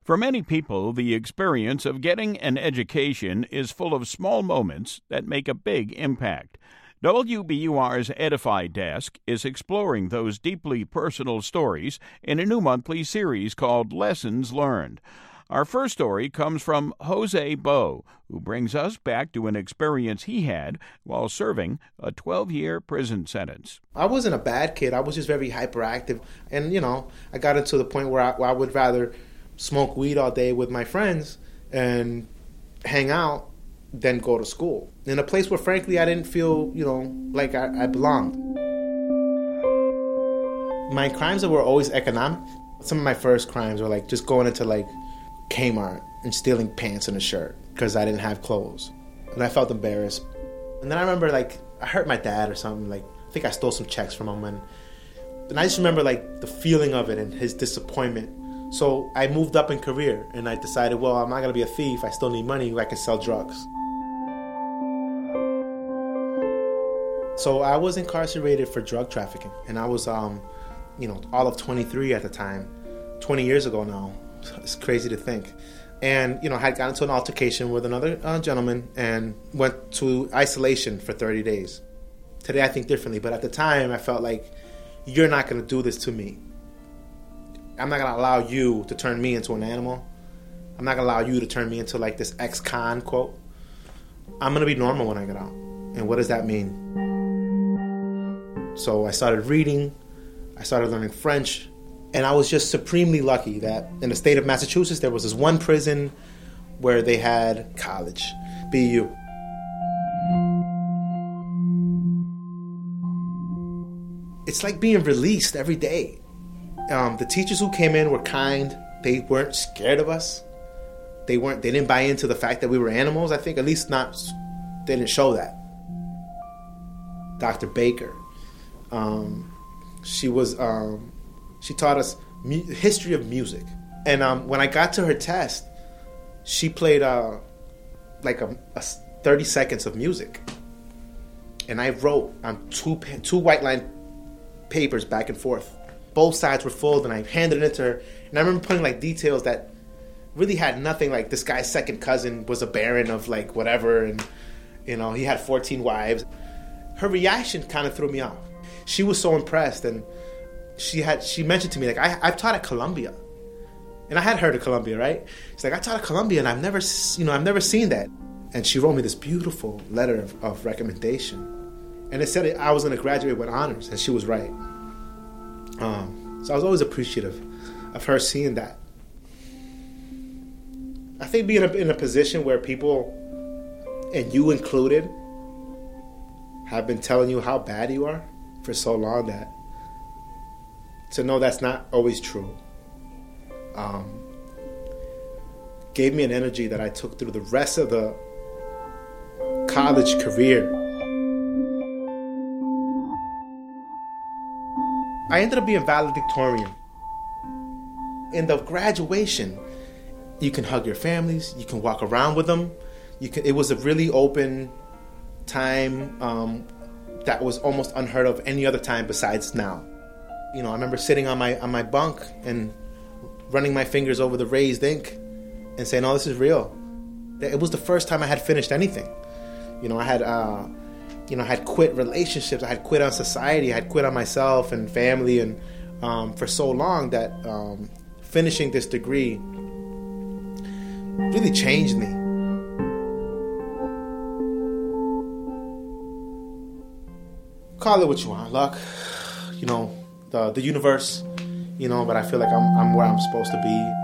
For many people, the experience of getting an education is full of small moments that make a big impact. WBUR's Edify Desk is exploring those deeply personal stories in a new monthly series called Lessons Learned. Our first story comes from Jose Bo, who brings us back to an experience he had while serving a 12-year prison sentence. I wasn't a bad kid. I was just very hyperactive. And, I got into the point where I would rather smoke weed all day with my friends and hang out than go to school. In a place where, frankly, I didn't feel, like I belonged. My crimes were always economic. Some of my first crimes were like just going into Kmart and stealing pants and a shirt because I didn't have clothes. And I felt embarrassed. And then I remember I hurt my dad or something. I think I stole some checks from him. And I just remember the feeling of it and his disappointment. So I moved up in career and I decided, well, I'm not going to be a thief. I still need money. I can sell drugs. So I was incarcerated for drug trafficking. And I was, all of 23 at the time, 20 years ago now. It's crazy to think. And, I had gotten into an altercation with another gentleman and went to isolation for 30 days. Today I think differently, but at the time I felt like, you're not going to do this to me. I'm not going to allow you to turn me into an animal. I'm not going to allow you to turn me into this ex-con quote. I'm going to be normal when I get out. And what does that mean? So I started reading. I started learning French. And I was just supremely lucky that in the state of Massachusetts, there was this one prison where they had college, BU. It's like being released every day. The teachers who came in were kind. They weren't scared of us. They didn't buy into the fact that we were animals. I think they didn't show that. Dr. Baker, she taught us history of music. And when I got to her test, she played 30 seconds of music. And I wrote on two white line papers back and forth. Both sides were full, and I handed it to her. And I remember putting details that really had nothing. This guy's second cousin was a baron of whatever, and he had 14 wives. Her reaction kind of threw me off. She was so impressed, and she mentioned to me I've taught at Columbia, and I had heard of Columbia, right? She's like, I taught at Columbia, and I've never seen that. And she wrote me this beautiful letter of recommendation, and it said I was going to graduate with honors, and she was right. So I was always appreciative of her seeing that. I think being in a position where people, and you included, have been telling you how bad you are for so long that to know that's not always true gave me an energy that I took through the rest of the college career. I ended up being valedictorian. In the graduation, you can hug your families, you can walk around with them. It was a really open time that was almost unheard of any other time besides now. I remember sitting on my bunk and running my fingers over the raised ink and saying, "Oh, this is real." It was the first time I had finished anything. I had quit relationships, I had quit on society, I had quit on myself and family, and for so long that finishing this degree really changed me. Call it what you want, luck, the universe, but I feel like I'm where I'm supposed to be.